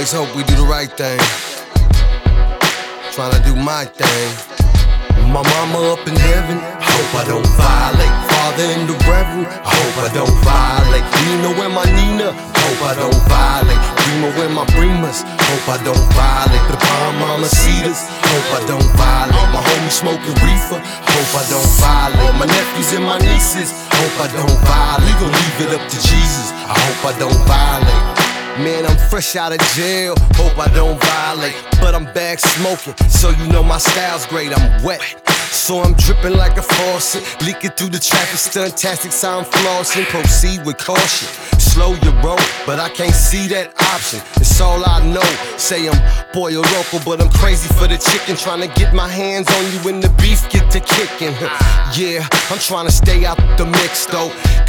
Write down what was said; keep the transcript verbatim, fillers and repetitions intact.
always hope we do the right thing. Trying to do my thing. My mama up in heaven, hope I don't violate. Father in the reverend, hope I don't violate. Nina and my Nina, hope I don't violate. Prima and my Primas, hope I don't violate. The palm mama cedars, hope I don't violate. My homie smoking reefer, hope I don't violate. My nephews and my nieces, hope I don't violate. We gon' leave it up to Jesus, I hope I don't violate. Man, I'm fresh out of jail, hope I don't violate. But I'm back smoking, so you know my style's great, I'm wet. So I'm dripping like a faucet, leaking through the traffic, stuntastic, so I'm flossing. Proceed with caution, slow your roll, but I can't see that option. It's all I know, say I'm pollo loco, but I'm crazy for the chicken. Trying to get my hands on you when the beef get to kicking. Yeah, I'm trying to stay out the mix though,